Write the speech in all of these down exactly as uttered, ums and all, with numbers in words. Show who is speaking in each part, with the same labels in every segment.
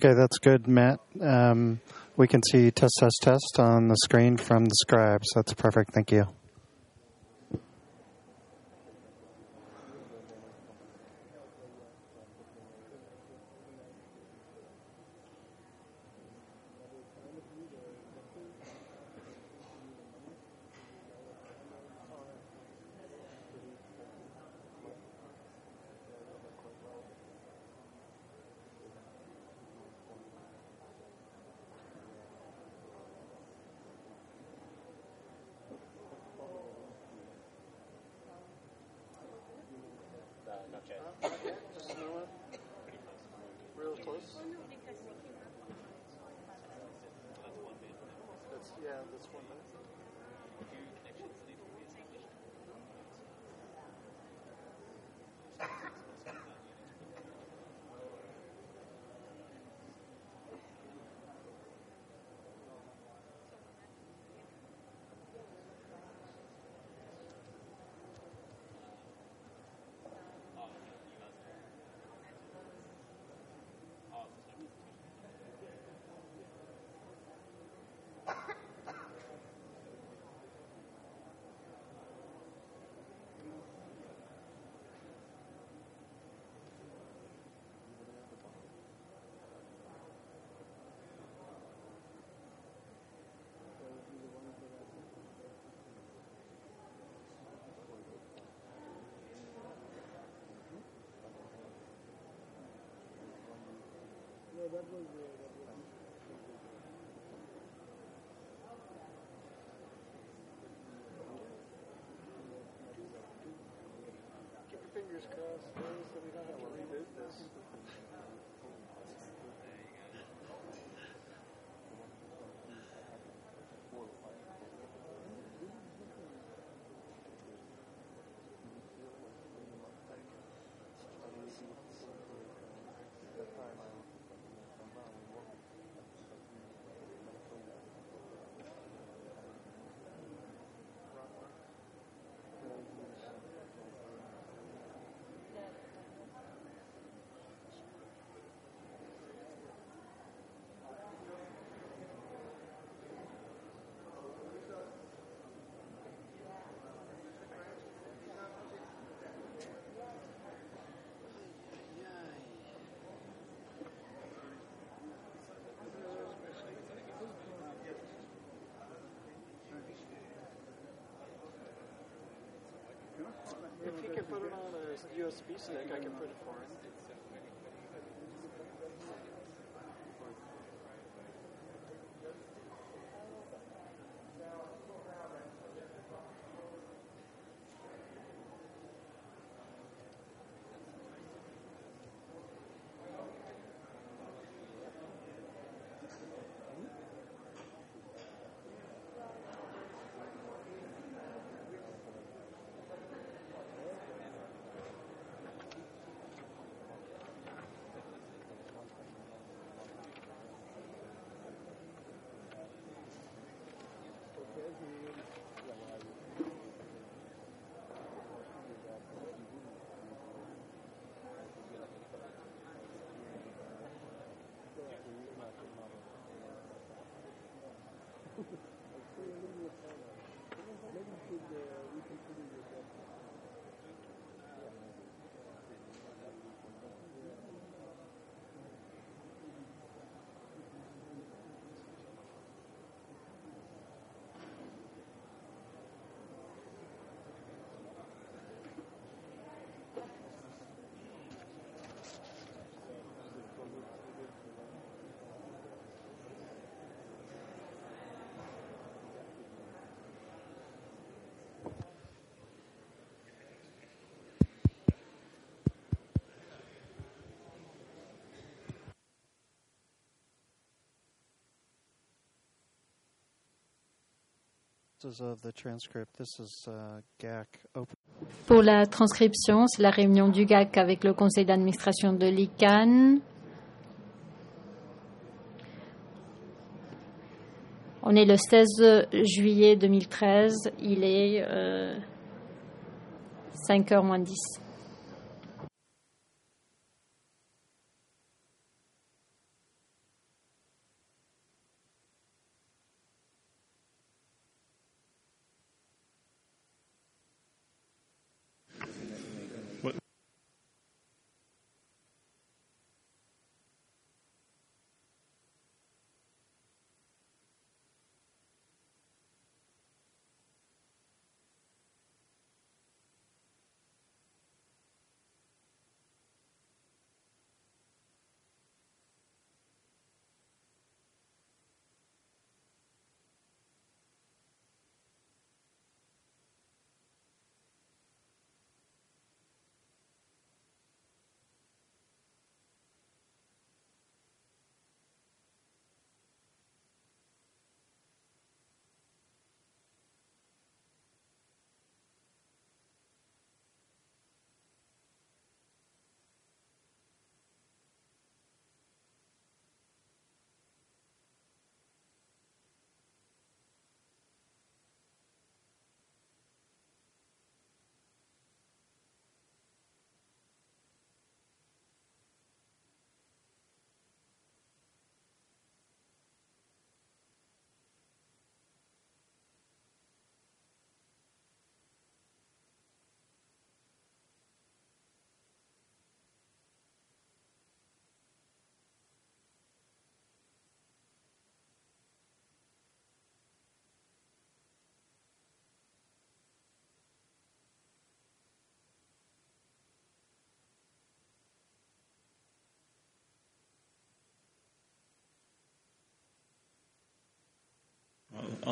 Speaker 1: Okay, that's good, Matt. Um, we can see test, test, test on the screen from the scribe, so that's perfect. Thank you.
Speaker 2: Keep your fingers crossed, though, so we don't have to reboot this. If he can put it on a U S B stick, I can put it for him.
Speaker 1: Of the transcript, this is uh, G A C open.
Speaker 3: Pour la transcription, c'est la réunion du G A C avec le conseil d'administration de l'I C A N. On est le seize juillet deux mille treize, il est euh, cinq heures moins dix.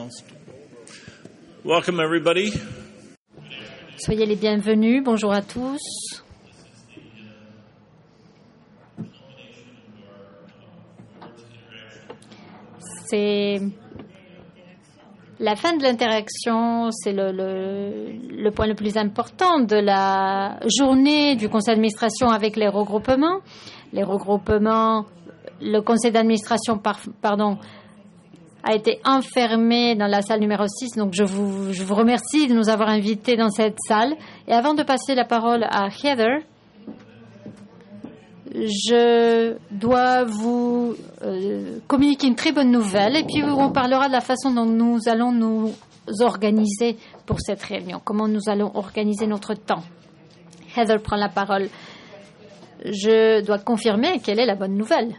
Speaker 4: Welcome, everybody.
Speaker 3: Soyez les bienvenus. Bonjour à tous. C'est la fin de l'interaction, c'est le, le, le point le plus important de la journée du conseil d'administration avec les regroupements. Les regroupements, le conseil d'administration, par, pardon, a été enfermé dans la salle numéro six. Donc, je vous, je vous remercie de nous avoir invités dans cette salle. Et avant de passer la parole à Heather, je dois vous euh, communiquer une très bonne nouvelle et puis on parlera de la façon dont nous allons nous organiser pour cette réunion, comment nous allons organiser notre temps. Heather prend la parole. Je dois confirmer quelle est la bonne nouvelle.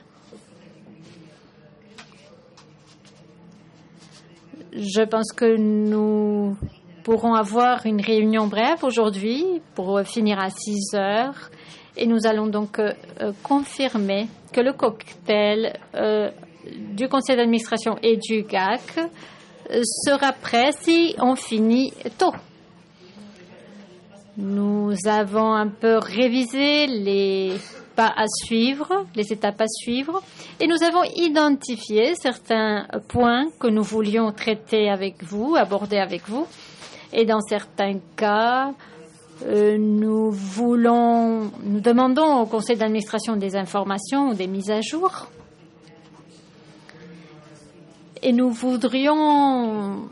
Speaker 3: Je pense que nous pourrons avoir une réunion brève aujourd'hui pour finir à six heures. Et nous allons donc euh, confirmer que le cocktail euh, du conseil d'administration et du G A C euh, sera prêt si on finit tôt. Nous avons un peu révisé les pas à suivre, les étapes à suivre, et nous avons identifié certains points que nous voulions traiter avec vous, aborder avec vous. Et dans certains cas, Euh, nous voulons, nous demandons au conseil d'administration des informations ou des mises à jour. Et nous voudrions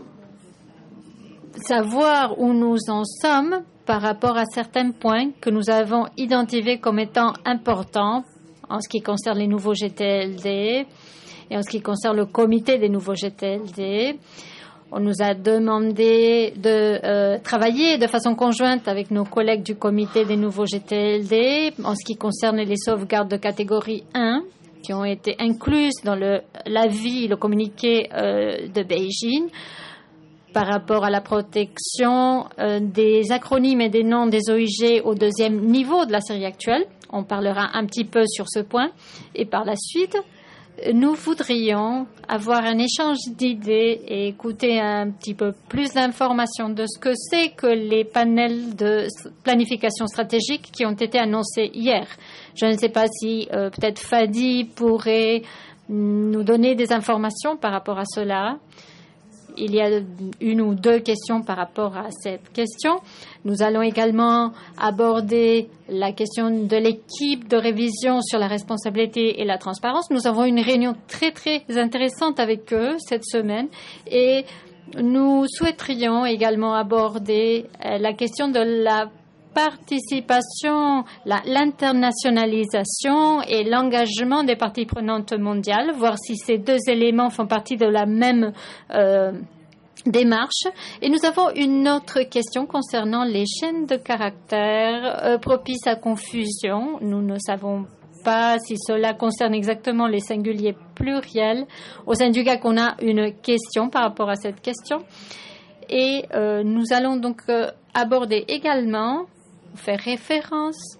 Speaker 3: savoir où nous en sommes par rapport à certains points que nous avons identifiés comme étant importants en ce qui concerne les nouveaux G T L D et en ce qui concerne le comité des nouveaux G T L D. On nous a demandé de euh, travailler de façon conjointe avec nos collègues du comité des nouveaux G T L D en ce qui concerne les sauvegardes de catégorie un qui ont été incluses dans le, l'avis, le communiqué euh, de Beijing par rapport à la protection euh, des acronymes et des noms des O I G au deuxième niveau de la série actuelle. On parlera un petit peu sur ce point. Et par la suite, nous voudrions avoir un échange d'idées et écouter un petit peu plus d'informations de ce que c'est que les panels de planification stratégique qui ont été annoncés hier. Je ne sais pas si euh, peut-être Fadi pourrait nous donner des informations par rapport à cela. Il y a une ou deux questions par rapport à cette question. Nous allons également aborder la question de l'équipe de révision sur la responsabilité et la transparence. Nous avons une réunion très, très intéressante avec eux cette semaine et nous souhaiterions également aborder la question de la participation, la, l'internationalisation et l'engagement des parties prenantes mondiales, voir si ces deux éléments font partie de la même euh, démarche. Et nous avons une autre question concernant les chaînes de caractères euh, propices à confusion. Nous ne savons pas si cela concerne exactement les singuliers pluriels. Au sein du G A C, on a une question par rapport à cette question. Et euh, nous allons donc euh, aborder également, faire référence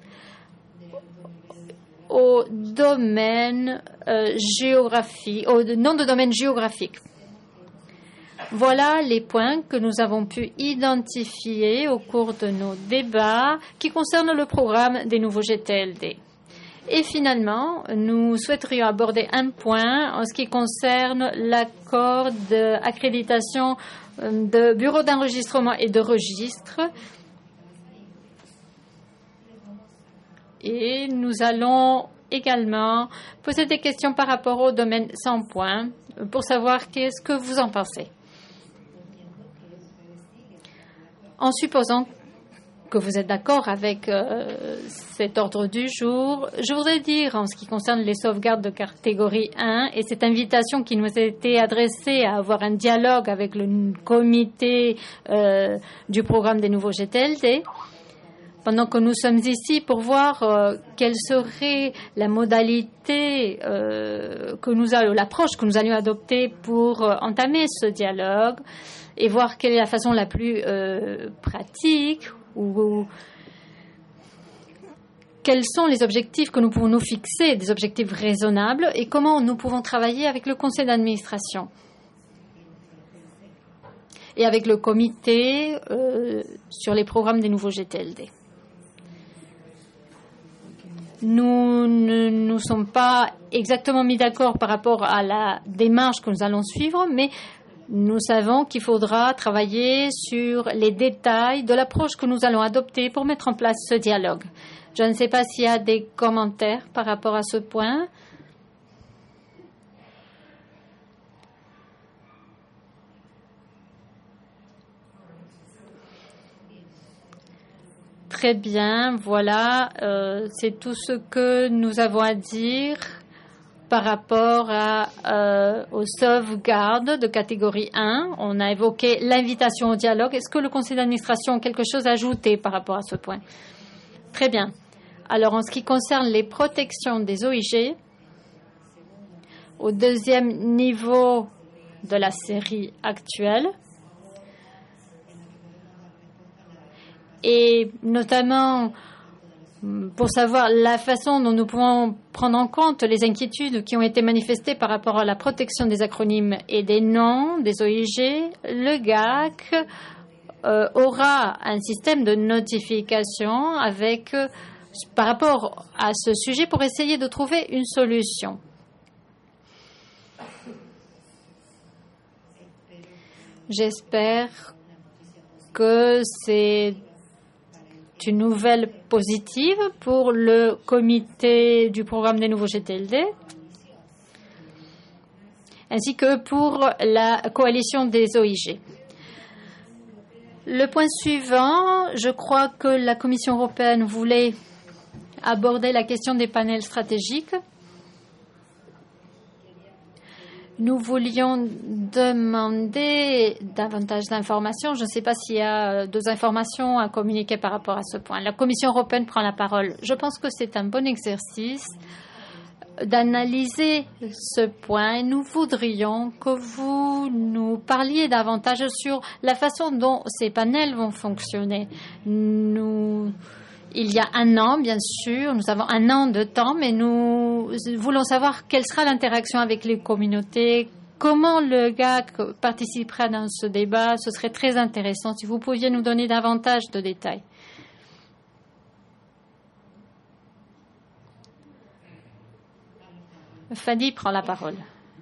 Speaker 3: au domaine euh, géographique, au nom de domaine géographique. Voilà les points que nous avons pu identifier au cours de nos débats qui concernent le programme des nouveaux G T L D. Et finalement, nous souhaiterions aborder un point en ce qui concerne l'accord d'accréditation de bureaux d'enregistrement et de registre. Et nous allons également poser des questions par rapport au domaine sans points pour savoir qu'est-ce que vous en pensez. En supposant que vous êtes d'accord avec euh, cet ordre du jour, je voudrais dire en ce qui concerne les sauvegardes de catégorie un et cette invitation qui nous a été adressée à avoir un dialogue avec le comité euh, du programme des nouveaux G T L D, pendant que nous sommes ici pour voir euh, quelle serait la modalité euh, que nous allons, l'approche que nous allions adopter pour euh, entamer ce dialogue et voir quelle est la façon la plus euh, pratique ou, ou quels sont les objectifs que nous pouvons nous fixer, des objectifs raisonnables, et comment nous pouvons travailler avec le conseil d'administration. et avec le comité euh, sur les programmes des nouveaux G T L D. Nous ne nous sommes pas exactement mis d'accord par rapport à la démarche que nous allons suivre, mais nous savons qu'il faudra travailler sur les détails de l'approche que nous allons adopter pour mettre en place ce dialogue. Je ne sais pas s'il y a des commentaires par rapport à ce point. Très bien, voilà, euh, c'est tout ce que nous avons à dire par rapport à, euh, aux sauvegardes de catégorie un. On a évoqué l'invitation au dialogue. Est-ce que le conseil d'administration a quelque chose à ajouter par rapport à ce point? Très bien. Alors, en ce qui concerne les protections des O I G, au deuxième niveau de la série actuelle, et notamment pour savoir la façon dont nous pouvons prendre en compte les inquiétudes qui ont été manifestées par rapport à la protection des acronymes et des noms des O I G, le G A C euh, aura un système de notification avec, euh, par rapport à ce sujet pour essayer de trouver une solution. J'espère que c'est une nouvelle positive pour le comité du programme des nouveaux G T L D, ainsi que pour la coalition des O I G. Le point suivant, je crois que la Commission européenne voulait aborder la question des panels stratégiques. Nous voulions demander davantage d'informations. Je ne sais pas s'il y a d'autres informations à communiquer par rapport à ce point. La Commission européenne prend la parole. Je pense que c'est un bon exercice d'analyser ce point. Nous voudrions que vous nous parliez davantage sur la façon dont ces panels vont fonctionner. Nous... Il y a un an, bien sûr, nous avons un an de temps, mais nous voulons savoir quelle sera l'interaction avec les communautés, comment le G A C participera dans ce débat. Ce serait très intéressant si vous pouviez nous donner davantage de détails. Fadi prend la parole.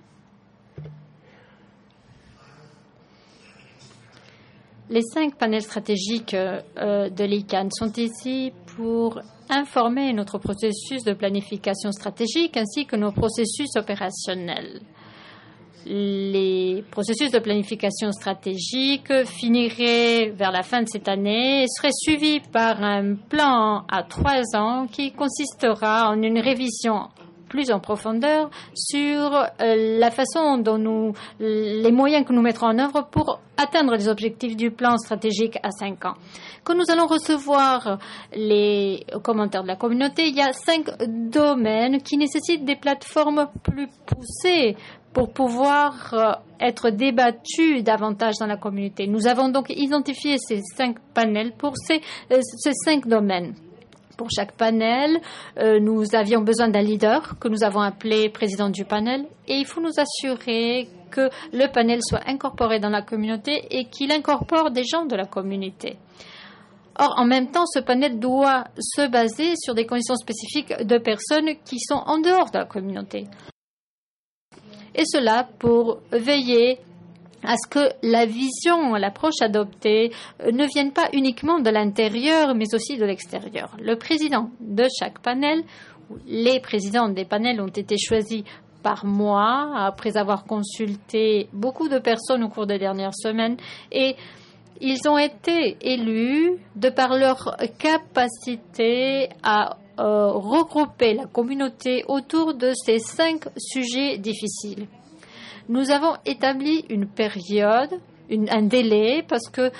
Speaker 3: Les cinq panels stratégiques euh, de l'I C A N sont ici pour informer notre processus de planification stratégique ainsi que nos processus opérationnels. Les processus de planification stratégique finiraient vers la fin de cette année et seraient suivis par un plan à trois ans qui consistera en une révision plus en profondeur sur euh, la façon dont nous, les moyens que nous mettrons en œuvre pour atteindre les objectifs du plan stratégique à cinq ans. Quand nous allons recevoir les commentaires de la communauté, il y a cinq domaines qui nécessitent des plateformes plus poussées pour pouvoir euh, être débattus davantage dans la communauté. Nous avons donc identifié ces cinq panels pour ces, euh, ces cinq domaines. Pour chaque panel, euh, nous avions besoin d'un leader que nous avons appelé président du panel et il faut nous assurer que le panel soit incorporé dans la communauté et qu'il incorpore des gens de la communauté. Or, en même temps, ce panel doit se baser sur des conditions spécifiques de personnes qui sont en dehors de la communauté. Et cela pour veiller à ce que la vision, l'approche adoptée ne vienne pas uniquement de l'intérieur, mais aussi de l'extérieur. Le président de chaque panel, les présidents des panels ont été choisis par moi, après avoir consulté beaucoup de personnes au cours des dernières semaines, et ils ont été élus de par leur capacité à euh, regrouper la communauté autour de ces cinq sujets difficiles. Nous avons établi une période, une, un délai, parce que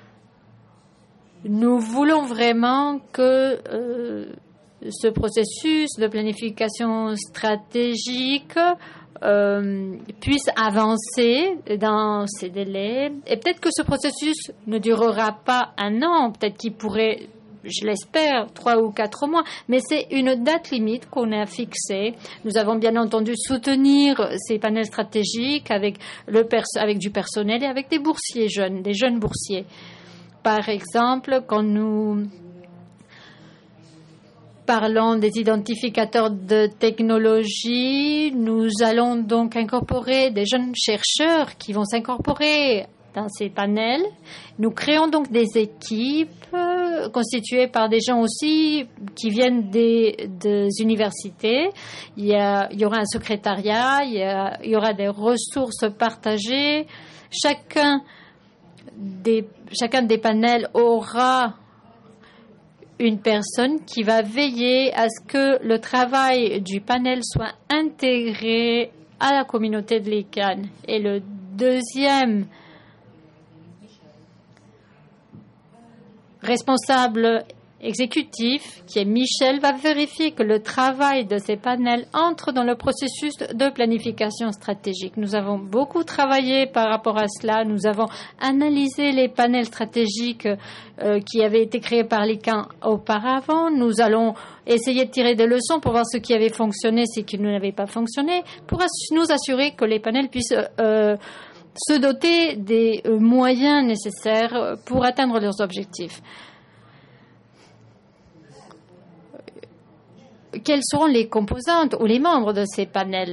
Speaker 3: nous voulons vraiment que euh, ce processus de planification stratégique euh, puisse avancer dans ces délais. Et peut-être que ce processus ne durera pas un an, peut-être qu'il pourrait je l'espère, trois ou quatre mois, mais c'est une date limite qu'on a fixée. Nous avons bien entendu soutenir ces panels stratégiques avec, le pers- avec du personnel et avec des boursiers jeunes, des jeunes boursiers. Par exemple, quand nous parlons des identificateurs de technologie, nous allons donc incorporer des jeunes chercheurs qui vont s'incorporer dans ces panels. Nous créons donc des équipes euh, constituées par des gens aussi qui viennent des, des universités. Il y, a, il y aura un secrétariat, il y, a, il y aura des ressources partagées. Chacun des, chacun des panels aura une personne qui va veiller à ce que le travail du panel soit intégré à la communauté de l'I C A N. Et le deuxième responsable exécutif, qui est Michel, va vérifier que le travail de ces panels entre dans le processus de planification stratégique. Nous avons beaucoup travaillé par rapport à cela. Nous avons analysé les panels stratégiques euh, qui avaient été créés par l'I C A N auparavant. Nous allons essayer de tirer des leçons pour voir ce qui avait fonctionné, ce qui n'avait pas fonctionné, pour ass- nous assurer que les panels puissent euh, se doter des euh, moyens nécessaires pour atteindre leurs objectifs. Quelles seront les composantes ou les membres de ces panels?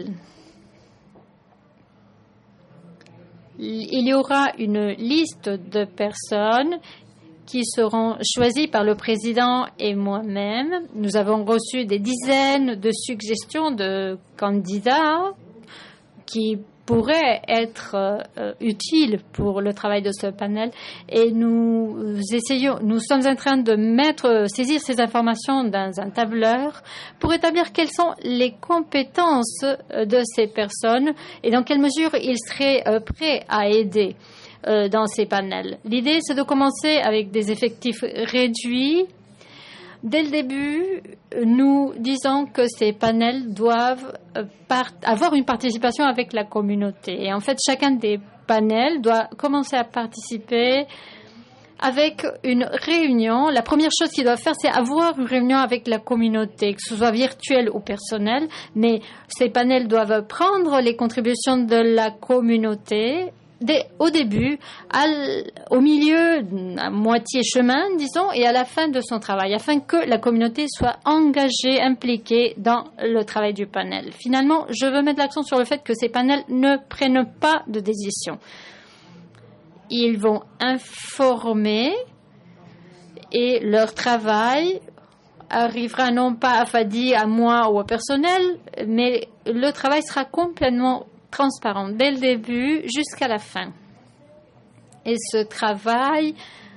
Speaker 3: Il y aura une liste de personnes qui seront choisies par le président et moi-même. Nous avons reçu des dizaines de suggestions de candidats qui pourraient être euh, utiles pour le travail de ce panel, et nous essayons, nous sommes en train de mettre, saisir ces informations dans un tableur pour établir quelles sont les compétences de ces personnes et dans quelle mesure ils seraient euh, prêts à aider euh, dans ces panels. L'idée, c'est de commencer avec des effectifs réduits. Dès le début, nous disons que ces panels doivent part- avoir une participation avec la communauté. Et en fait, chacun des panels doit commencer à participer avec une réunion. La première chose qu'ils doivent faire, c'est avoir une réunion avec la communauté, que ce soit virtuelle ou personnelle. Mais ces panels doivent prendre les contributions de la communauté Dès, au début, à au milieu, à moitié chemin, disons, et à la fin de son travail, afin que la communauté soit engagée, impliquée dans le travail du panel. Finalement, je veux mettre l'accent sur le fait que ces panels ne prennent pas de décision. Ils vont informer et leur travail arrivera non pas à Fadi, à moi ou au personnel, mais le travail sera complètement transparent dès le début jusqu'à la fin. Et ce travail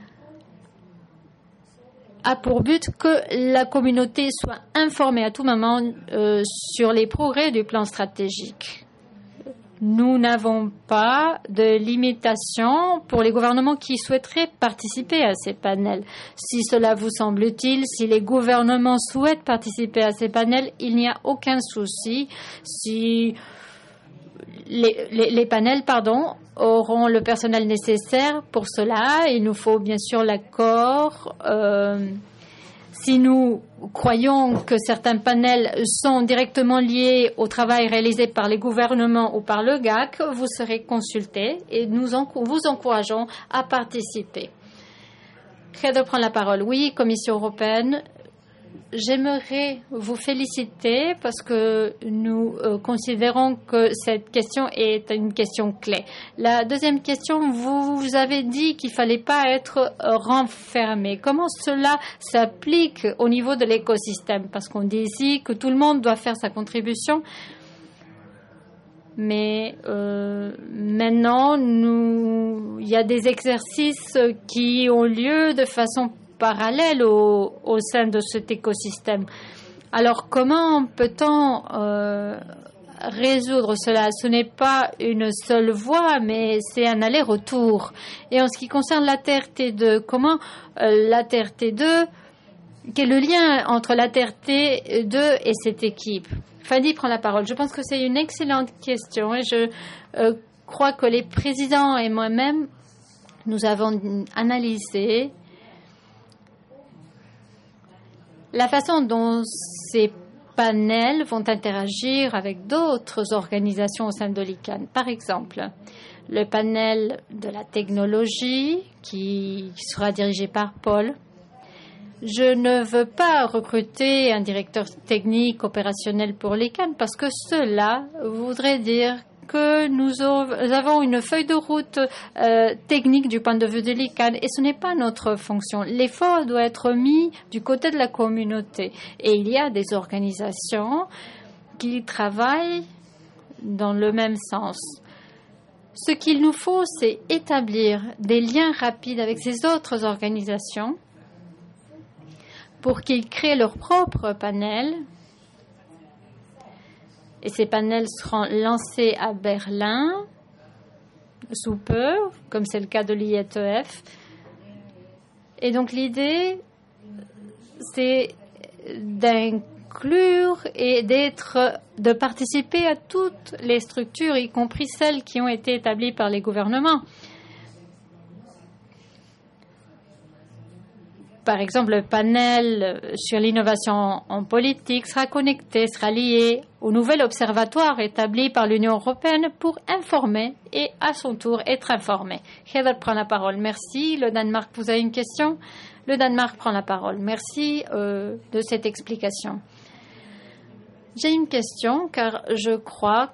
Speaker 3: a pour but que la communauté soit informée à tout moment euh, sur les progrès du plan stratégique. Nous n'avons pas de limitation pour les gouvernements qui souhaiteraient participer à ces panels. Si cela vous semble utile, si les gouvernements souhaitent participer à ces panels, il n'y a aucun souci. Si Les, les, les panels pardon, auront le personnel nécessaire pour cela. Il nous faut bien sûr l'accord. Euh, si nous croyons que certains panels sont directement liés au travail réalisé par les gouvernements ou par le G A C, vous serez consultés et nous en, vous encourageons à participer. Credo prend la parole. Oui, Commission européenne. J'aimerais vous féliciter parce que nous euh, considérons que cette question est une question clé. La deuxième question, vous, vous avez dit qu'il ne fallait pas être euh, renfermé. Comment cela s'applique au niveau de l'écosystème? Parce qu'on dit ici que tout le monde doit faire sa contribution. Mais euh, maintenant, nous, il y a des exercices qui ont lieu de façon parallèle au, au sein de cet écosystème. Alors, comment peut-on euh, résoudre cela? Ce n'est pas une seule voie, mais c'est un aller-retour. Et en ce qui concerne la Terre T deux, comment euh, la Terre T deux, quel est le lien entre la Terre T deux et cette équipe? Fadi prend la parole. Je pense que c'est une excellente question et je euh, crois que les présidents et moi-même, nous avons analysé la façon dont ces panels vont interagir avec d'autres organisations au sein de l'I C A N. Par exemple, le panel de la technologie qui sera dirigé par Paul. Je ne veux pas recruter un directeur technique opérationnel pour l'I C A N parce que cela voudrait dire que nous avons une feuille de route euh, technique du point de vue de l'I C A N et ce n'est pas notre fonction. L'effort doit être mis du côté de la communauté et il y a des organisations qui travaillent dans le même sens. Ce qu'il nous faut, c'est établir des liens rapides avec ces autres organisations pour qu'ils créent leur propre panel. Et ces panels seront lancés à Berlin sous peu, comme c'est le cas de l'I T F. Et donc l'idée, c'est d'inclure et d'être, de participer à toutes les structures, y compris celles qui ont été établies par les gouvernements. Par exemple, le panel sur l'innovation en politique sera connecté, sera lié au nouvel observatoire établi par l'Union européenne pour informer et, à son tour, être informé. Heather prend la parole. Merci. Le Danemark, vous avez une question? Le Danemark prend la parole. Merci euh, de cette explication. J'ai une question car je crois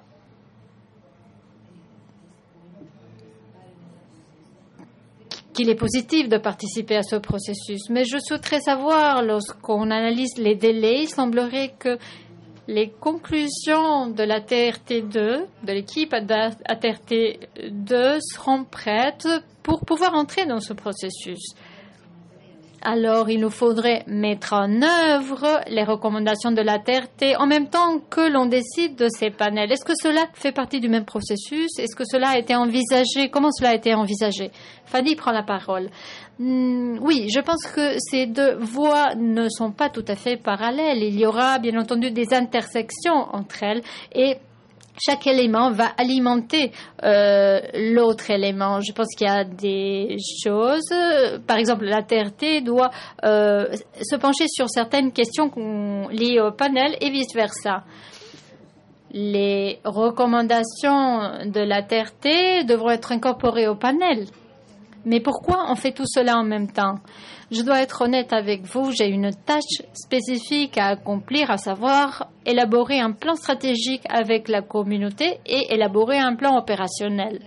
Speaker 3: qu'il est positif de participer à ce processus. Mais je souhaiterais savoir, lorsqu'on analyse les délais, il semblerait que les conclusions de la T R T deux, de l'équipe A T R T deux, seront prêtes pour pouvoir entrer dans ce processus. Alors, il nous faudrait mettre en œuvre les recommandations de la T R T en même temps que l'on décide de ces panels. Est-ce que cela fait partie du même processus? Est-ce que cela a été envisagé? Comment cela a été envisagé? Fanny prend la parole. Hum, oui, je pense que ces deux voies ne sont pas tout à fait parallèles. Il y aura bien entendu des intersections entre elles et chaque élément va alimenter euh, l'autre élément. Je pense qu'il y a des choses. Par exemple, la T R T doit euh, se pencher sur certaines questions liées au panel et vice-versa. Les recommandations de la T R T devront être incorporées au panel. Mais pourquoi on fait tout cela en même temps? Je dois être honnête avec vous, j'ai une tâche spécifique à accomplir, à savoir élaborer un plan stratégique avec la communauté et élaborer un plan opérationnel.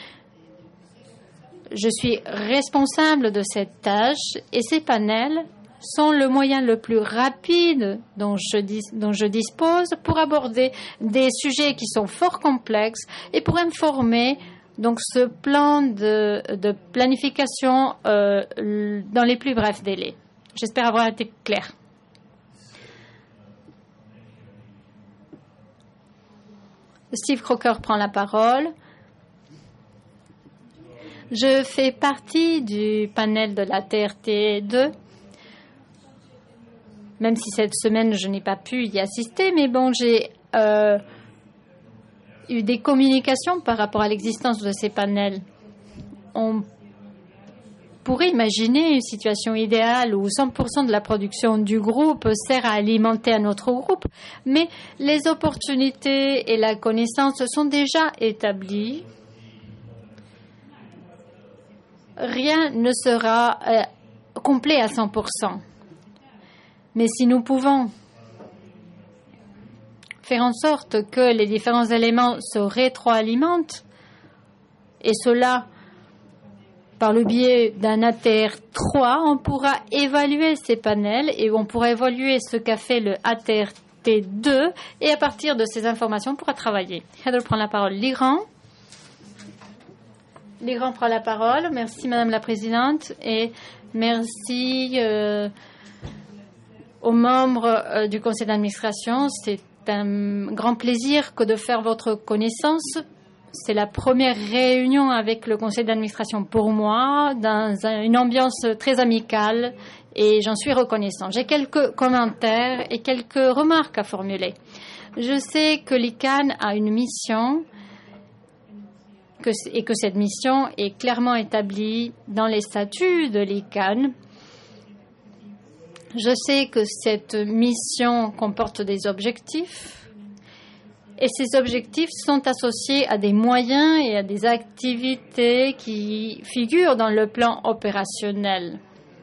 Speaker 3: Je suis responsable de cette tâche et ces panels sont le moyen le plus rapide dont je, dis, dont je dispose pour aborder des sujets qui sont fort complexes et pour informer donc ce plan de, de planification euh, dans les plus brefs délais. J'espère avoir été clair. Steve Crocker prend la parole. Je fais partie du panel de la T R T deux. Même si cette semaine, je n'ai pas pu y assister, mais bon, j'ai euh, eu des communications par rapport à l'existence de ces panels. On pourrait imaginer une situation idéale où cent pour cent de la production du groupe sert à alimenter un autre groupe, mais les opportunités et la connaissance sont déjà établies. Rien ne sera euh, complet à cent pour cent. Mais si nous pouvons faire en sorte que les différents éléments se rétroalimentent, et cela par le biais d'un A T R trois, on pourra évaluer ces panels et on pourra évaluer ce qu'a fait le A T R T deux et à partir de ces informations, on pourra travailler. Heather prend la parole. L'Iran. L'Iran prend la parole. Merci Madame la Présidente et merci euh, aux membres euh, du conseil d'administration. C'est un grand plaisir que de faire votre connaissance. C'est la première réunion avec le conseil d'administration pour moi, dans un, une ambiance très amicale et j'en suis reconnaissant. J'ai quelques commentaires et quelques remarques à formuler. Je sais que l'I C A N a une mission que, et que cette mission est clairement établie dans les statuts de l'I C A N. Je sais que cette mission comporte des objectifs et ces objectifs sont associés à des moyens et à des activités qui figurent dans le plan opérationnel.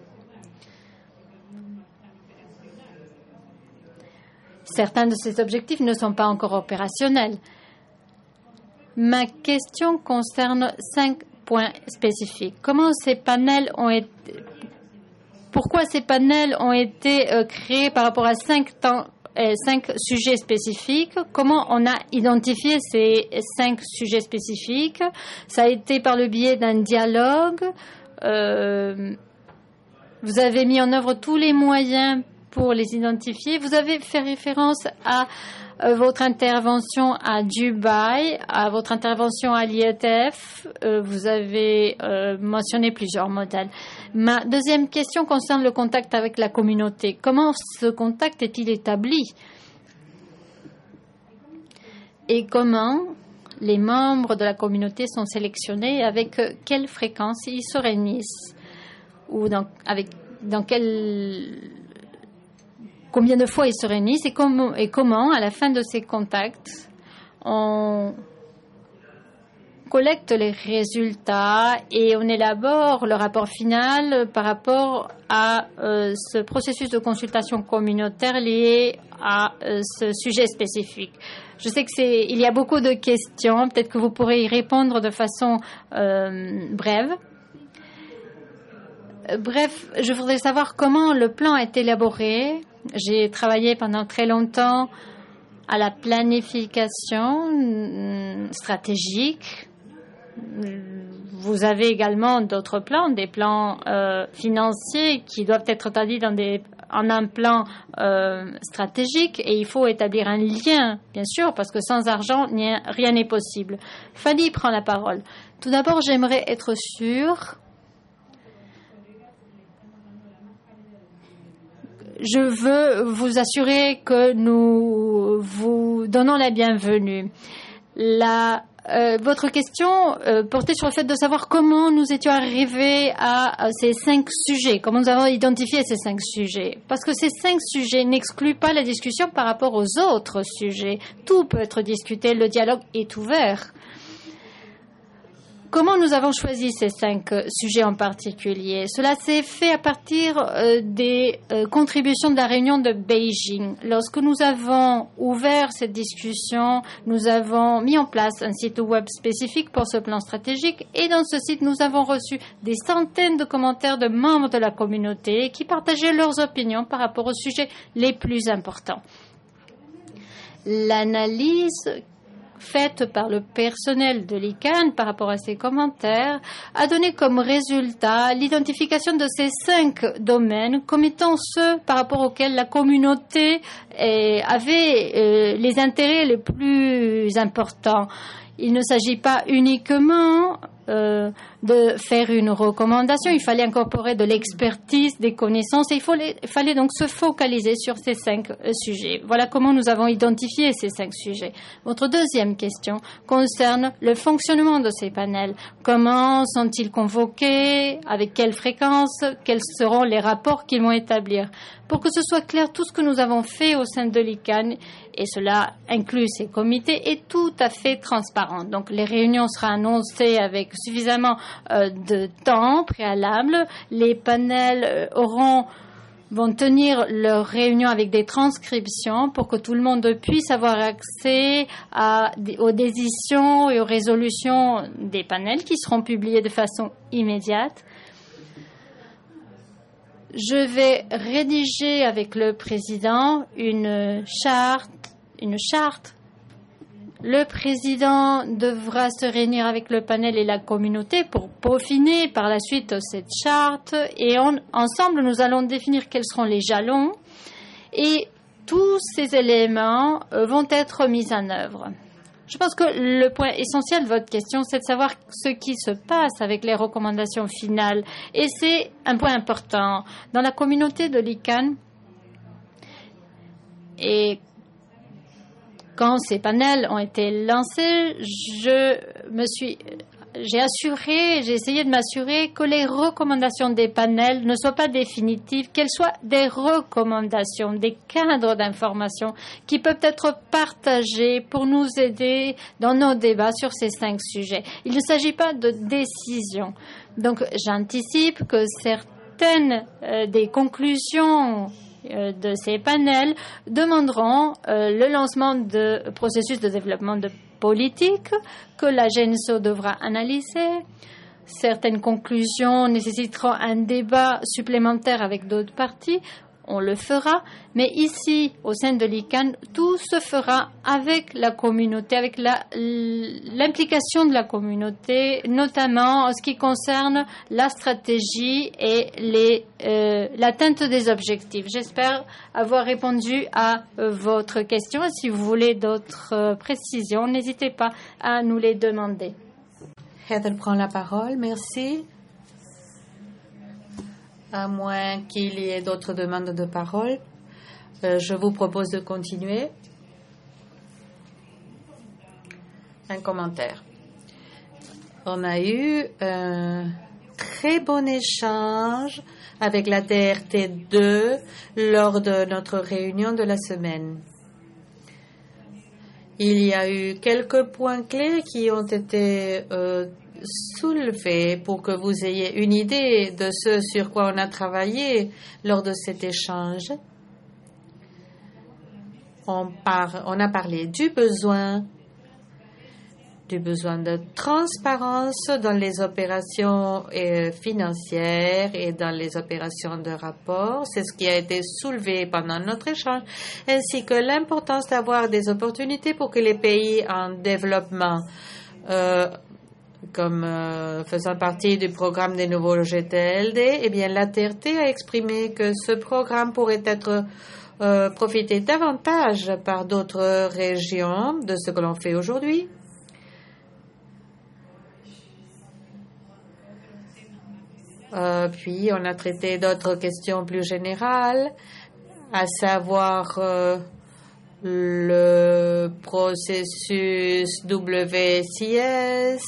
Speaker 3: Certains de ces objectifs ne sont pas encore opérationnels. Ma question concerne cinq points spécifiques. Comment ces panels ont été, pourquoi ces panels ont été euh, créés par rapport à cinq, temps, euh, cinq sujets spécifiques? Comment on a identifié ces cinq sujets spécifiques? Ça a été par le biais d'un dialogue. Euh, vous avez mis en œuvre tous les moyens pour les identifier. Vous avez fait référence à euh, votre intervention à Dubaï, à votre intervention à l'I E T F. Euh, vous avez euh, mentionné plusieurs modèles. Ma deuxième question concerne le contact avec la communauté. Comment ce contact est-il établi? Et comment les membres de la communauté sont sélectionnés et avec quelle fréquence ils se réunissent? Ou dans, avec, dans quel... Combien de fois ils se réunissent et comment, et comment, à la fin de ces contacts, on collecte les résultats et on élabore le rapport final par rapport à euh, ce processus de consultation communautaire lié à euh, ce sujet spécifique. Je sais que c'est, il y a beaucoup de questions. Peut-être que vous pourrez y répondre de façon euh, brève. Bref, je voudrais savoir comment le plan est élaboré. J'ai travaillé pendant très longtemps à la planification stratégique. Vous avez également d'autres plans, des plans euh, financiers qui doivent être établis dans des, en un plan euh, stratégique et il faut établir un lien, bien sûr, parce que sans argent, rien n'est possible. Fanny prend la parole. Tout d'abord, j'aimerais être sûre Je veux vous assurer que nous vous donnons la bienvenue. La, euh, votre question euh, portait sur le fait de savoir comment nous étions arrivés à, à ces cinq sujets, comment nous avons identifié ces cinq sujets. Parce que ces cinq sujets n'excluent pas la discussion par rapport aux autres sujets. Tout peut être discuté, le dialogue est ouvert. Comment nous avons choisi ces cinq sujets en particulier? Cela s'est fait à partir euh, des euh, contributions de la réunion de Beijing. Lorsque nous avons ouvert cette discussion, nous avons mis en place un site web spécifique pour ce plan stratégique et dans ce site, nous avons reçu des centaines de commentaires de membres de la communauté qui partageaient leurs opinions par rapport aux sujets les plus importants. L'analyse faite par le personnel de l'I C A N par rapport à ces commentaires a donné comme résultat l'identification de ces cinq domaines comme étant ceux par rapport auxquels la communauté eh, avait eh, les intérêts les plus importants. Il ne s'agit pas uniquement euh, de faire une recommandation, il fallait incorporer de l'expertise, des connaissances et il fallait, il fallait donc se focaliser sur ces cinq euh, sujets. Voilà comment nous avons identifié ces cinq sujets. Votre deuxième question concerne le fonctionnement de ces panels. Comment sont-ils convoqués? Avec quelle fréquence? Quels seront les rapports qu'ils vont établir? Pour que ce soit clair, tout ce que nous avons fait au sein de l'I C A N, et cela inclut ces comités, est tout à fait transparent. Donc les réunions seront annoncées avec suffisamment euh, de temps préalable. Les panels euh, auront vont tenir leurs réunions avec des transcriptions pour que tout le monde puisse avoir accès à, aux décisions et aux résolutions des panels qui seront publiées de façon immédiate. Je vais rédiger avec le président une charte, une charte. Le président devra se réunir avec le panel et la communauté pour peaufiner par la suite cette charte et on, ensemble nous allons définir quels seront les jalons et tous ces éléments vont être mis en œuvre. Je pense que le point essentiel de votre question, c'est de savoir ce qui se passe avec les recommandations finales. Et c'est un point important. Dans la communauté de l'I C A N, et quand ces panels ont été lancés, je me suis j'ai assuré, j'ai essayé de m'assurer que les recommandations des panels ne soient pas définitives, qu'elles soient des recommandations, des cadres d'information qui peuvent être partagés pour nous aider dans nos débats sur ces cinq sujets. Il ne s'agit pas de décision. Donc, j'anticipe que certaines euh, des conclusions euh, de ces panels demanderont euh, le lancement de processus de développement de politique que la G N S O devra analyser. Certaines conclusions nécessiteront un débat supplémentaire avec d'autres parties. On le fera. Mais ici, au sein de l'I C A N, tout se fera avec la communauté, avec la, l'implication de la communauté, notamment en ce qui concerne la stratégie et les, euh, l'atteinte des objectifs. J'espère avoir répondu à euh, votre question. Si vous voulez d'autres euh, précisions, n'hésitez pas à nous les demander.
Speaker 5: Heather prend la parole. Merci. À moins qu'il y ait d'autres demandes de parole, euh, je vous propose de continuer. Un commentaire. On a eu un très bon échange avec la D R T deux lors de notre réunion de la semaine. Il y a eu quelques points clés qui ont été euh, soulevés pour que vous ayez une idée de ce sur quoi on a travaillé lors de cet échange. On, par, on a parlé du besoin, du besoin de transparence dans les opérations euh, financières et dans les opérations de rapport. C'est ce qui a été soulevé pendant notre échange, ainsi que l'importance d'avoir des opportunités pour que les pays en développement, euh, comme euh, faisant partie du programme des nouveaux G T L D, eh bien, la T R T a exprimé que ce programme pourrait être euh, profité davantage par d'autres régions de ce que l'on fait aujourd'hui. Euh, puis, on a traité d'autres questions plus générales, à savoir euh, le processus W C S,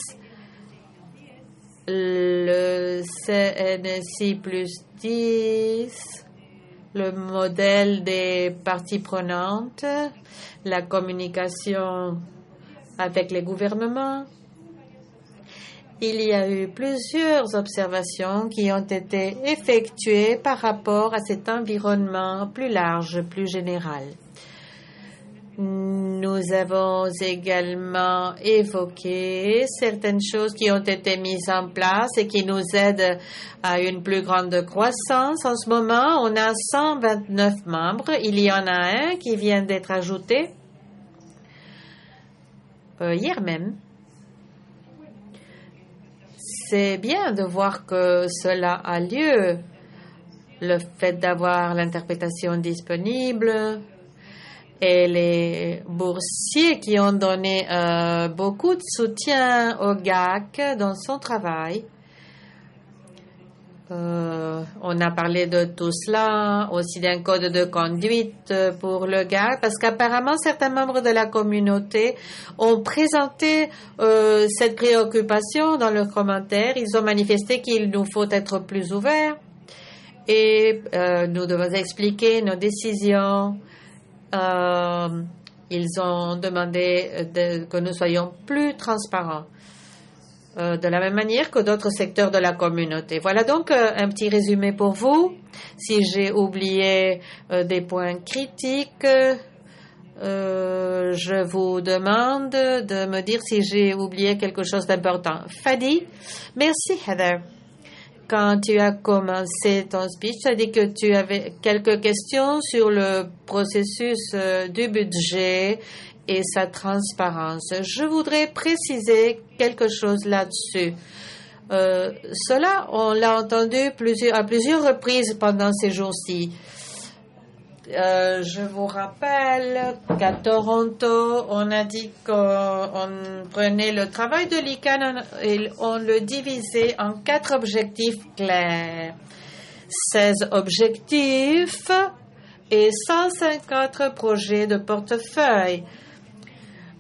Speaker 5: le C N S I plus dix, le modèle des parties prenantes, la communication avec les gouvernements. Il y a eu plusieurs observations qui ont été effectuées par rapport à cet environnement plus large, plus général. Nous avons également évoqué certaines choses qui ont été mises en place et qui nous aident à une plus grande croissance. En ce moment, on a cent vingt-neuf membres. Il y en a un qui vient d'être ajouté euh, hier même. C'est bien de voir que cela a lieu. Le fait d'avoir l'interprétation disponible et les boursiers qui ont donné euh, beaucoup de soutien au G A C dans son travail. Euh, on a parlé de tout cela, aussi d'un code de conduite pour le G A C, parce qu'apparemment certains membres de la communauté ont présenté euh, cette préoccupation dans leurs commentaires. Ils ont manifesté qu'il nous faut être plus ouverts et euh, nous devons expliquer nos décisions. Euh, ils ont demandé de, que nous soyons plus transparents. Euh, de la même manière que d'autres secteurs de la communauté. Voilà donc euh, un petit résumé pour vous. Si j'ai oublié euh, des points critiques, euh, je vous demande de me dire si j'ai oublié quelque chose d'important. Fadi, merci Heather. Quand tu as commencé ton speech, tu as dit que tu avais quelques questions sur le processus euh, du budget et sa transparence. Je voudrais préciser quelque chose là-dessus. Euh, cela, on l'a entendu plusieurs, à plusieurs reprises pendant ces jours-ci. Euh, je vous rappelle qu'à Toronto, on a dit qu'on prenait le travail de l'I C A N et on le divisait en quatre objectifs clairs. seize objectifs et cent cinquante projets de portefeuille.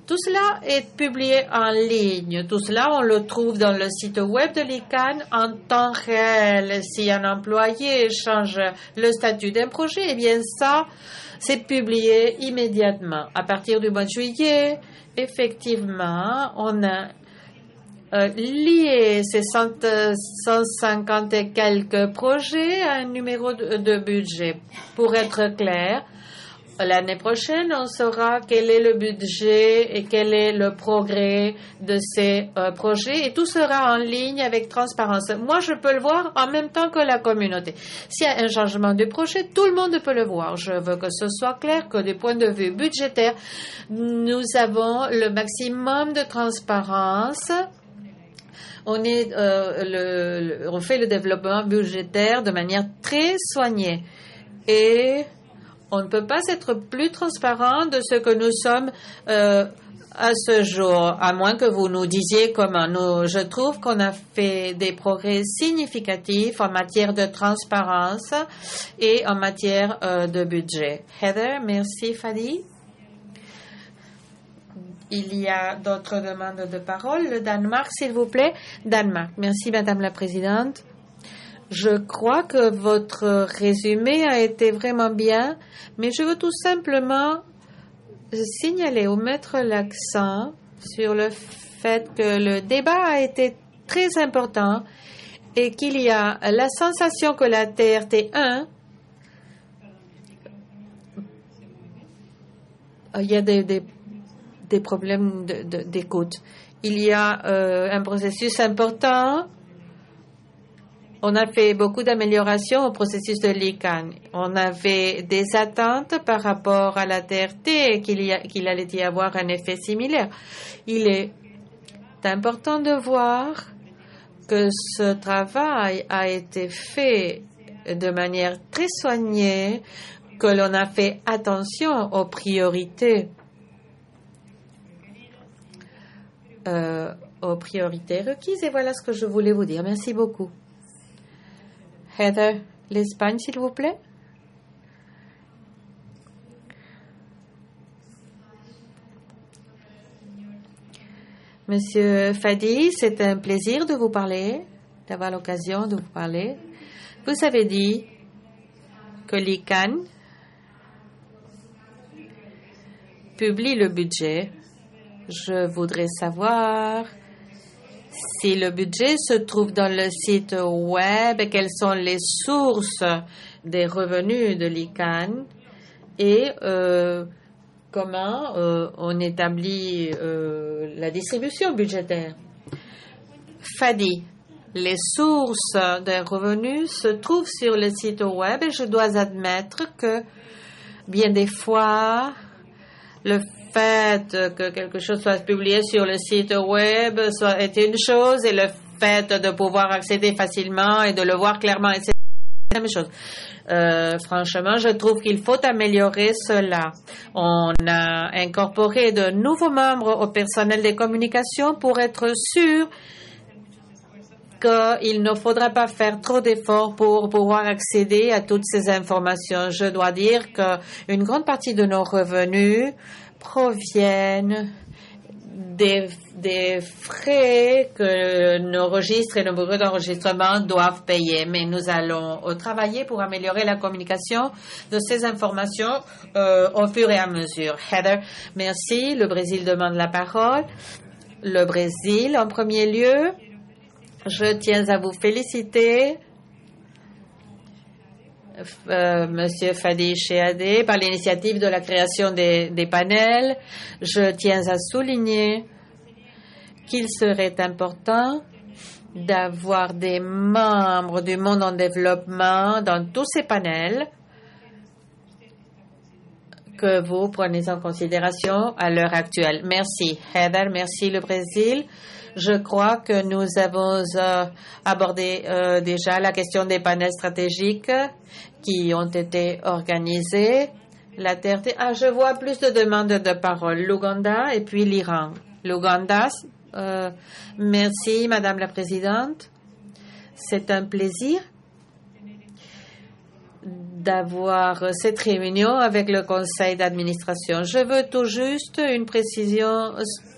Speaker 5: Tout cela est publié en ligne. Tout cela, on le trouve dans le site web de l'I C A N en temps réel. Si un employé change le statut d'un projet, eh bien ça, c'est publié immédiatement. À partir du mois de juillet, effectivement, on a euh, lié ces cent cinquante et quelques projets à un numéro de, de budget. Pour être clair, l'année prochaine, on saura quel est le budget et quel est le progrès de ces euh, projets et tout sera en ligne avec transparence. Moi, je peux le voir en même temps que la communauté. S'il y a un changement de projet, tout le monde peut le voir. Je veux que ce soit clair que du point de vue budgétaire, nous avons le maximum de transparence. On, est, euh, le, le, on fait le développement budgétaire de manière très soignée et on ne peut pas être plus transparent de ce que nous sommes euh, à ce jour, à moins que vous nous disiez comment. Nous, je trouve qu'on a fait des progrès significatifs en matière de transparence et en matière euh, de budget. Heather, merci Fadi. Il y a d'autres demandes de parole. Le Danemark, s'il vous plaît. Danemark. Merci, Madame la Présidente. Je crois que votre résumé a été vraiment bien, mais je veux tout simplement signaler ou mettre l'accent sur le fait que le débat a été très important et qu'il y a la sensation que la T R T un, il y a des, des, des problèmes de, de, d'écoute. Il y a euh, un processus important. On a fait beaucoup d'améliorations au processus de l'I C A N. On avait des attentes par rapport à la T R T et qu'il y a, qu'il allait y avoir un effet similaire. Il est important de voir que ce travail a été fait de manière très soignée, que l'on a fait attention aux priorités, euh, aux priorités requises. Et voilà ce que je voulais vous dire. Merci beaucoup. Heather, l'Espagne, s'il vous plaît. Monsieur Fadi, c'est un plaisir de vous parler, d'avoir l'occasion de vous parler. Vous avez dit que l'I C A N publie le budget. Je voudrais savoir si le budget se trouve dans le site web et quelles sont les sources des revenus de l'I C A N et euh, comment euh, on établit euh, la distribution budgétaire. Fadi, les sources des revenus se trouvent sur le site web et je dois admettre que bien des fois, le fait que quelque chose soit publié sur le site web soit, est une chose et le fait de pouvoir accéder facilement et de le voir clairement, c'est la même chose. Euh, franchement, je trouve qu'il faut améliorer cela. On a incorporé de nouveaux membres au personnel des communications pour être sûr qu'il ne faudra pas faire trop d'efforts pour pouvoir accéder à toutes ces informations. Je dois dire qu'une grande partie de nos revenus proviennent des, des frais que nos registres et nos bureaux d'enregistrement doivent payer. Mais nous allons travailler pour améliorer la communication de ces informations euh, au fur et à mesure. Heather, merci. Le Brésil demande la parole. Le Brésil, en premier lieu, je tiens à vous féliciter, Euh, Monsieur Fadi Chehadé, par l'initiative de la création des, des panels. Je tiens à souligner qu'il serait important d'avoir des membres du monde en développement dans tous ces panels que vous prenez en considération à l'heure actuelle. Merci, Heather. Merci, le Brésil. Je crois que nous avons euh, abordé euh, déjà la question des panels stratégiques qui ont été organisés. La T R T. Ah, je vois plus de demandes de parole. L'Ouganda et puis l'Iran. L'Ouganda, euh, merci, Madame la Présidente. C'est un plaisir d'avoir cette réunion avec le conseil d'administration. Je veux tout juste une précision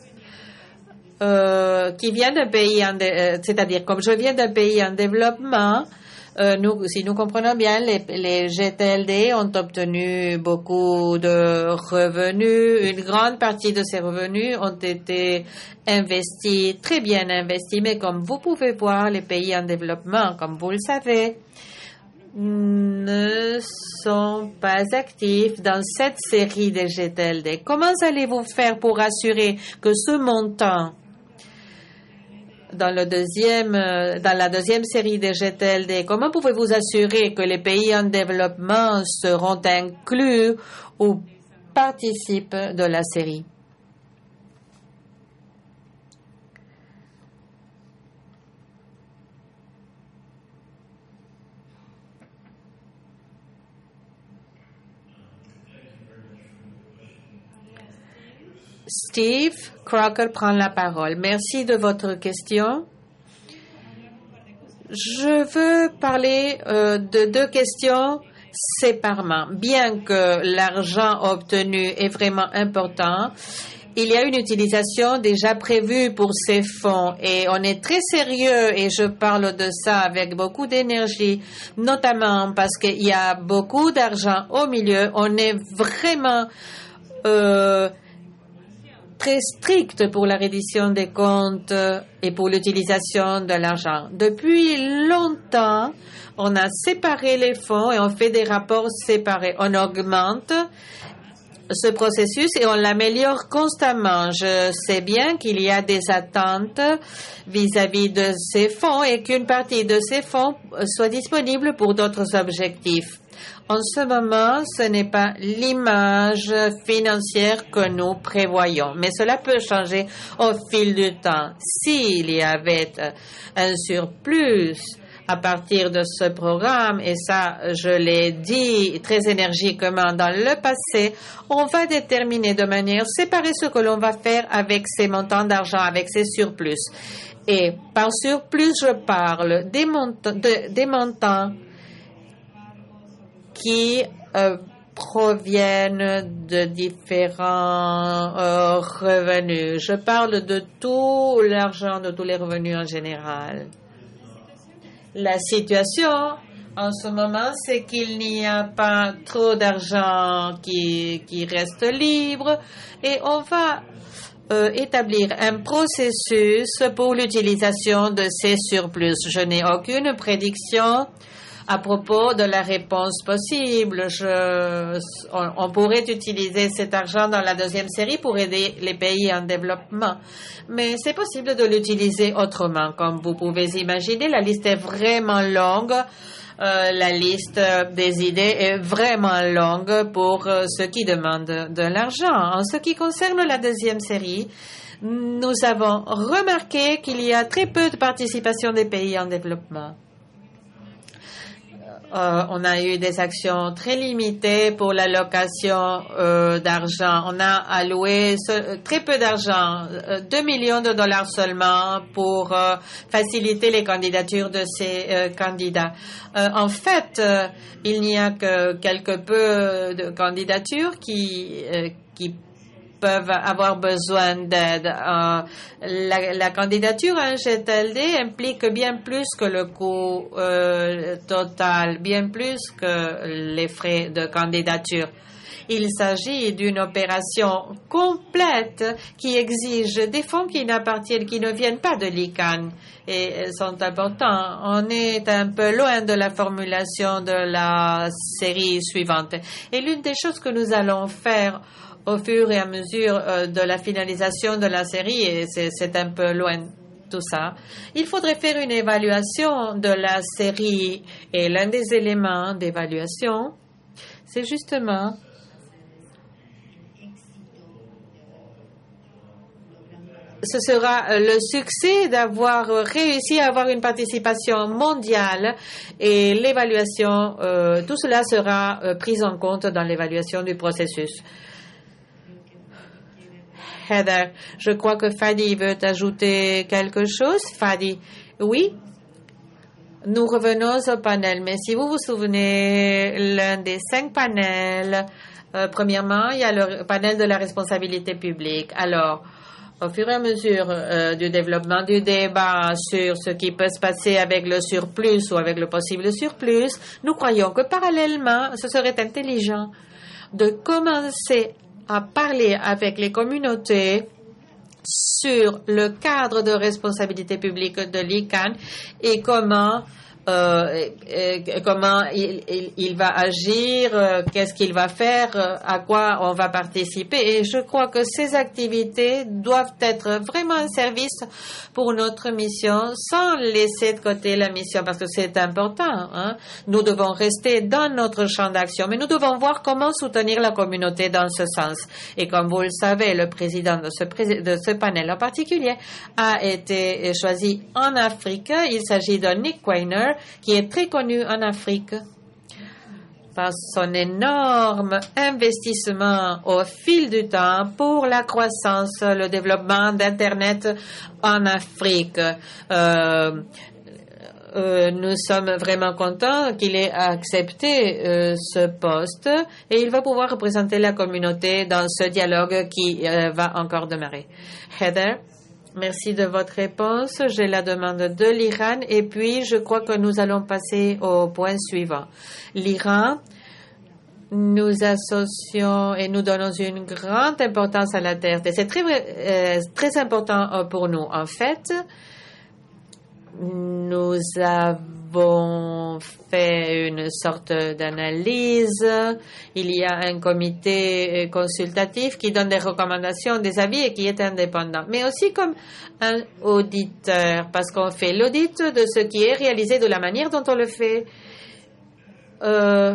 Speaker 5: euh, qui vient d'un pays, en euh, c'est-à-dire comme je viens d'un pays en développement, euh, nous, si nous comprenons bien, les, les G T L D ont obtenu beaucoup de revenus. Une grande partie de ces revenus ont été investis, très bien investis, mais comme vous pouvez voir, les pays en développement, comme vous le savez, ne sont pas actifs dans cette série de G T L D. Comment allez-vous faire pour assurer que ce montant dans le deuxième, dans la deuxième série de G T L D, comment pouvez-vous assurer que les pays en développement seront inclus ou participent de la série? Steve Crocker prend la parole. Merci de votre question. Je veux parler euh, de deux questions séparément. Bien que l'argent obtenu est vraiment important, il y a une utilisation déjà prévue pour ces fonds et on est très sérieux et je parle de ça avec beaucoup d'énergie, notamment parce qu'il y a beaucoup d'argent au milieu. On est vraiment euh, très strict pour la reddition des comptes et pour l'utilisation de l'argent. Depuis longtemps, on a séparé les fonds et on fait des rapports séparés. On augmente ce processus et on l'améliore constamment. Je sais bien qu'il y a des attentes vis-à-vis de ces fonds et qu'une partie de ces fonds soit disponible pour d'autres objectifs. En ce moment, ce n'est pas l'image financière que nous prévoyons, mais cela peut changer au fil du temps. S'il y avait un surplus à partir de ce programme, et ça, je l'ai dit très énergiquement dans le passé, on va déterminer de manière séparée ce que l'on va faire avec ces montants d'argent, avec ces surplus. Et par surplus, je parle des montants, de, des montants qui euh, proviennent de différents euh, revenus. Je parle de tout l'argent, de tous les revenus en général. La situation en ce moment, c'est qu'il n'y a pas trop d'argent qui, qui reste libre et on va euh, établir un processus pour l'utilisation de ces surplus. Je n'ai aucune prédiction à propos de la réponse possible. Je, on, on pourrait utiliser cet argent dans la deuxième série pour aider les pays en développement. Mais c'est possible de l'utiliser autrement. Comme vous pouvez imaginer, la liste est vraiment longue. Euh, la liste des idées est vraiment longue pour euh, ceux qui demandent de l'argent. En ce qui concerne la deuxième série, nous avons remarqué qu'il y a très peu de participation des pays en développement. Euh, on a eu des actions très limitées pour l'allocation euh, d'argent. On a alloué ce, très peu d'argent, euh, deux millions de dollars seulement pour euh, faciliter les candidatures de ces euh, candidats. Euh, en fait, euh, il n'y a que quelque peu de candidatures qui, euh, qui peuvent avoir besoin d'aide. Euh, la, la candidature à un G T L D implique bien plus que le coût euh, total, bien plus que les frais de candidature. Il s'agit d'une opération complète qui exige des fonds qui n'appartiennent, qui ne viennent pas de l'I C A N et sont importants. On est un peu loin de la formulation de la série suivante. Et l'une des choses que nous allons faire au fur et à mesure euh, de la finalisation de la série, et c'est, c'est un peu loin tout ça, il faudrait faire une évaluation de la série et l'un des éléments d'évaluation, c'est justement ce sera le succès d'avoir réussi à avoir une participation mondiale et l'évaluation, euh, tout cela sera euh, pris en compte dans l'évaluation du processus. Heather, je crois que Fadi veut ajouter quelque chose. Fadi, oui. Nous revenons au panel, mais si vous vous souvenez, l'un des cinq panels, euh, premièrement, il y a le panel de la responsabilité publique. Alors, au fur et à mesure euh, du développement du débat sur ce qui peut se passer avec le surplus ou avec le possible surplus, nous croyons que parallèlement, ce serait intelligent de commencer à parler avec les communautés sur le cadre de responsabilité publique de l'I C A N et comment Euh, et, et comment il, il, il va agir, euh, qu'est-ce qu'il va faire, euh, à quoi on va participer. Et je crois que ces activités doivent être vraiment un service pour notre mission sans laisser de côté la mission parce que c'est important. Hein? Nous devons rester dans notre champ d'action, mais nous devons voir comment soutenir la communauté dans ce sens. Et comme vous le savez, le président de ce, pré de ce panel en particulier a été choisi en Afrique. Il s'agit de Nick Weiner, qui est très connu en Afrique par son énorme investissement au fil du temps pour la croissance, le développement d'Internet en Afrique. Euh, euh, nous sommes vraiment contents qu'il ait accepté euh, ce poste et il va pouvoir représenter la communauté dans ce dialogue qui euh, va encore demeurer. Heather? Merci de votre réponse. J'ai la demande de l'Iran et puis je crois que nous allons passer au point suivant. L'Iran, nous associons et nous donnons une grande importance à la T R T. C'est très, euh, très important pour nous. En fait, nous avons fait une sorte d'analyse. Il y a un comité consultatif qui donne des recommandations, des avis et qui est indépendant. Mais aussi comme un auditeur, parce qu'on fait l'audit de ce qui est réalisé, de la manière dont on le fait. Euh,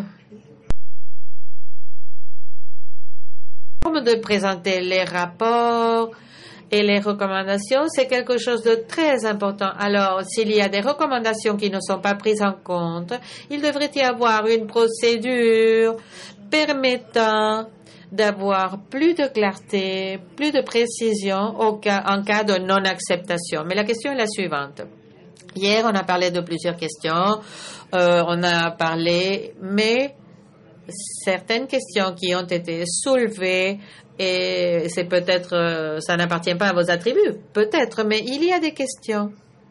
Speaker 5: de présenter les rapports et les recommandations, c'est quelque chose de très important. Alors, s'il y a des recommandations qui ne sont pas prises en compte, il devrait y avoir une procédure permettant d'avoir plus de clarté, plus de précision au cas, en cas de non-acceptation. Mais la question est la suivante. Hier, on a parlé de plusieurs questions, euh, on a parlé, mais certaines questions qui ont été soulevées, et c'est peut-être, euh, ça n'appartient pas à vos attributs, peut-être, mais il y a des questions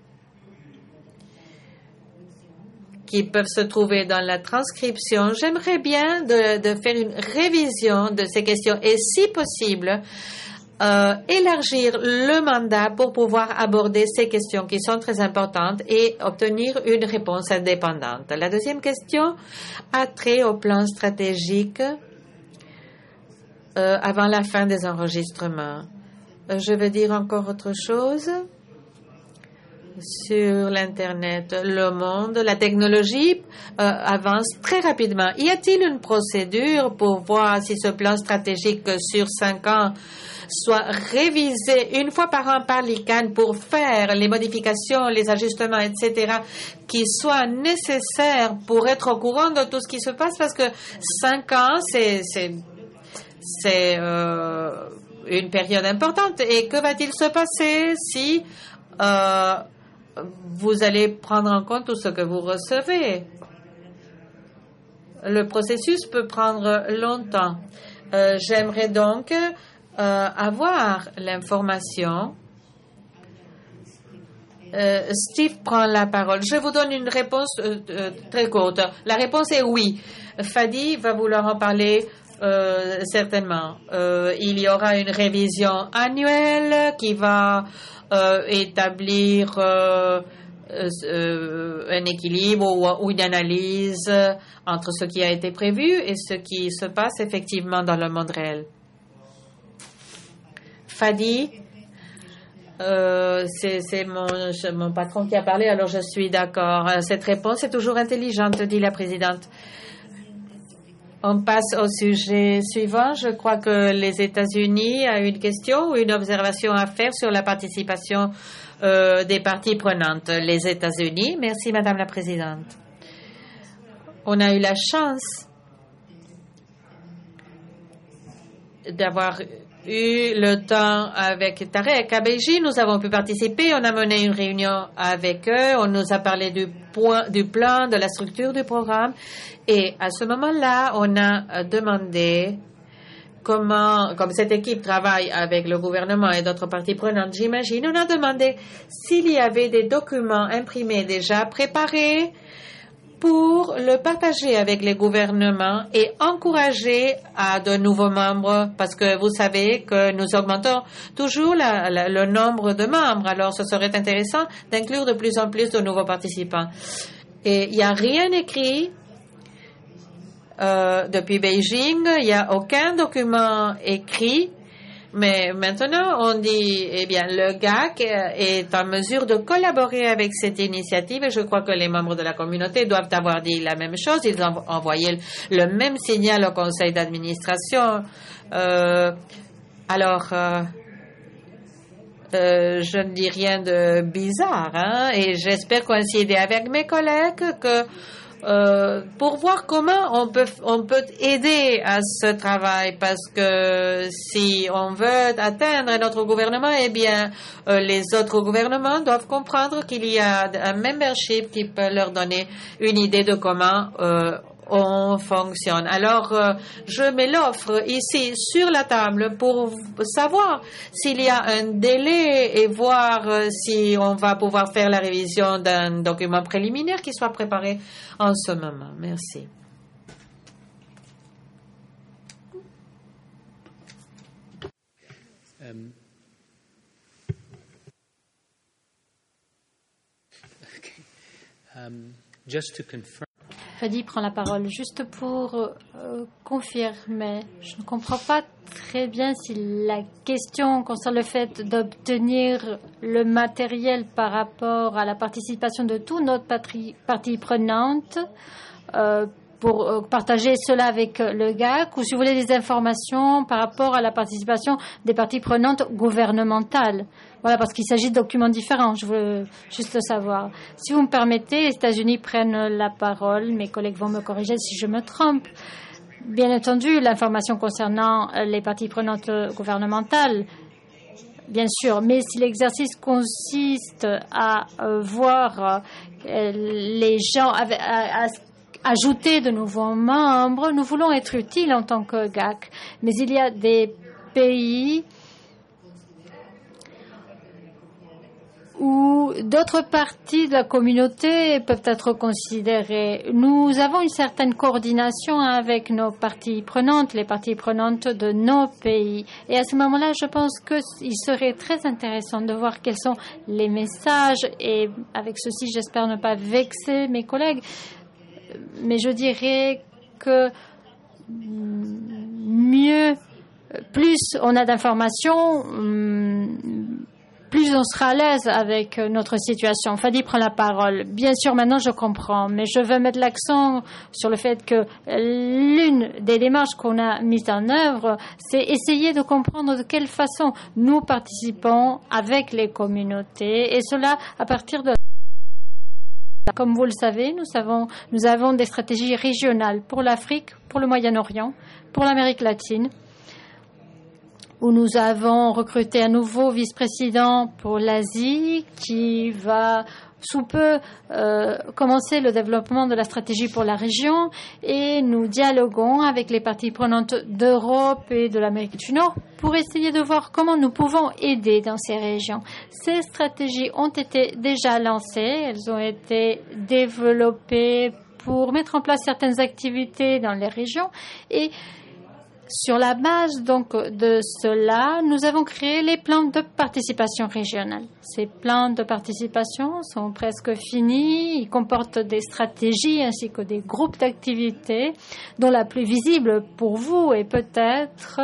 Speaker 5: qui peuvent se trouver dans la transcription. J'aimerais bien de, de faire une révision de ces questions et, si possible, euh, élargir le mandat pour pouvoir aborder ces questions qui sont très importantes et obtenir une réponse indépendante. La deuxième question a trait au plan stratégique euh, avant la fin des enregistrements. Euh, je vais dire encore autre chose. Sur l'Internet, le monde, la technologie euh, avance très rapidement. Y a-t-il une procédure pour voir si ce plan stratégique sur cinq ans soit révisé une fois par an par l'I C A N pour faire les modifications, les ajustements, et cetera, qui soient nécessaires pour être au courant de tout ce qui se passe? Parce que cinq ans, c'est c'est c'est euh, une période importante. Et que va-t-il se passer si euh, vous allez prendre en compte tout ce que vous recevez? Le processus peut prendre longtemps. Euh, J'aimerais donc euh, avoir l'information. Euh, Steve prend la parole. Je vous donne une réponse euh, euh, très courte. La réponse est oui. Fadi va vouloir en parler euh, certainement. Euh, il y aura une révision annuelle qui va Euh, établir euh, euh, un équilibre ou, ou une analyse entre ce qui a été prévu et ce qui se passe effectivement dans le monde réel. Fadi, euh, c'est mon, mon patron qui a parlé, alors je suis d'accord. Cette réponse est toujours intelligente, dit la présidente. On passe au sujet suivant. Je crois que les États-Unis ont une question ou une observation à faire sur la participation euh, des parties prenantes. Les États-Unis. Merci, Madame la Présidente. On a eu la chance d'avoir eu le temps avec Tarek à Beijing. Nous avons pu participer. On a mené une réunion avec eux. On nous a parlé du, point, du plan, de la structure du programme. Et à ce moment-là, on a demandé comment, comme cette équipe travaille avec le gouvernement et d'autres parties prenantes, j'imagine, on a demandé s'il y avait des documents imprimés déjà préparés pour le partager avec les gouvernements et encourager à de nouveaux membres, parce que vous savez que nous augmentons toujours la, la, le nombre de membres. Alors, ce serait intéressant d'inclure de plus en plus de nouveaux participants. Et il n'y a rien écrit euh, depuis Beijing. Il n'y a aucun document écrit. Mais maintenant, on dit, eh bien, le G A C est en mesure de collaborer avec cette initiative et je crois que les membres de la communauté doivent avoir dit la même chose. Ils ont envoyé le même signal au conseil d'administration. Euh, alors, euh, euh, je ne dis rien de bizarre, hein, et j'espère coïncider avec mes collègues que Euh, pour voir comment on peut, on peut aider à ce travail, parce que si on veut atteindre notre gouvernement, eh bien, euh, les autres gouvernements doivent comprendre qu'il y a un membership qui peut leur donner une idée de comment euh, on fonctionne. Alors, euh, je mets l'offre ici sur la table pour savoir s'il y a un délai et voir euh, si on va pouvoir faire la révision d'un document préliminaire qui soit préparé en ce moment. Merci.
Speaker 6: Um, okay. um, just to confirm.
Speaker 3: Fadi prend la parole juste pour euh, confirmer. Je ne comprends pas très bien si la question concerne le fait d'obtenir le matériel par rapport à la participation de toutes nos parties prenantes euh, pour euh, partager cela avec le G A C, ou si vous voulez des informations par rapport à la participation des parties prenantes gouvernementales. Voilà, parce qu'il s'agit de documents différents, je veux juste le savoir. Si vous me permettez, les États-Unis prennent la parole, mes collègues vont me corriger si je me trompe. Bien entendu, l'information concernant les parties prenantes gouvernementales, bien sûr, mais si l'exercice consiste à euh, voir euh, les gens à, à, à ajouter de nouveaux membres, nous voulons être utiles en tant que G A C, mais il y a des pays où d'autres parties de la communauté peuvent être considérées. Nous avons une certaine coordination avec nos parties prenantes, les parties prenantes de nos pays. Et à ce moment-là, je pense qu'il serait très intéressant de voir quels sont les messages. Et avec ceci, j'espère ne pas vexer mes collègues, mais je dirais que mieux, plus on a d'informations, plus on sera à l'aise avec notre situation. Fadi prend la parole. Bien sûr, maintenant je comprends, mais je veux mettre l'accent sur le fait que l'une des démarches qu'on a mises en œuvre, c'est essayer de comprendre de quelle façon nous participons avec les communautés, et cela à partir de... Comme vous le savez, nous avons, nous avons des stratégies régionales pour l'Afrique, pour le Moyen-Orient, pour l'Amérique latine, où nous avons recruté un nouveau vice-président pour l'Asie qui va sous peu euh, commencer le développement de la stratégie pour la région, et nous dialoguons avec les parties prenantes d'Europe et de l'Amérique du Nord pour essayer de voir comment nous pouvons aider dans ces régions. Ces stratégies ont été déjà lancées, elles ont été développées pour mettre en place certaines activités dans les régions, et sur la base donc de cela, nous avons créé les plans de participation régionale. Ces plans de participation sont presque finis. Ils comportent des stratégies ainsi que des groupes d'activités, dont la plus visible pour vous est peut-être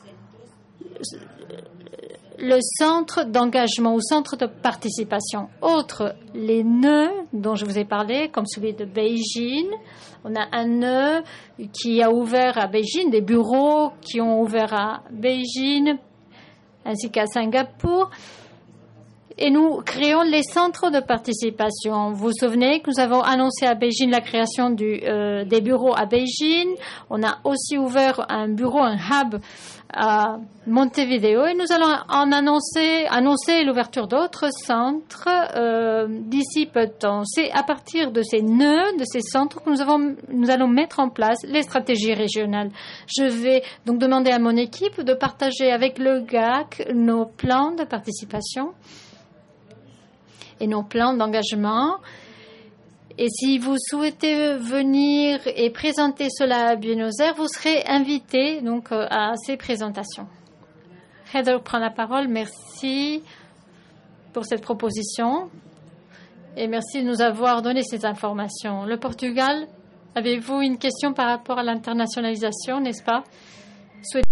Speaker 3: le centre d'engagement ou centre de participation. Autre, les nœuds dont je vous ai parlé, comme celui de Beijing. On a un nœud qui a ouvert à Beijing, des bureaux qui ont ouvert à Beijing, ainsi qu'à Singapour. et nous créons les centres de participation. Vous vous souvenez que nous avons annoncé à Beijing la création du, euh, des bureaux à Beijing. On a aussi ouvert un bureau, un hub à Montevideo et nous allons en annoncer, annoncer l'ouverture d'autres centres euh, d'ici peu de temps. C'est à partir de ces nœuds, de ces centres que nous, avons, nous allons mettre en place les stratégies régionales. Je vais donc demander à mon équipe de partager avec le G A C nos plans de participation et nos plans d'engagement. Et si vous souhaitez venir et présenter cela à Buenos Aires, vous serez invité donc à ces présentations. Heather prend la parole. Merci pour cette proposition et merci de nous avoir donné ces informations. Le Portugal, avez-vous une question par rapport à l'internationalisation, n'est-ce pas? Souhaitez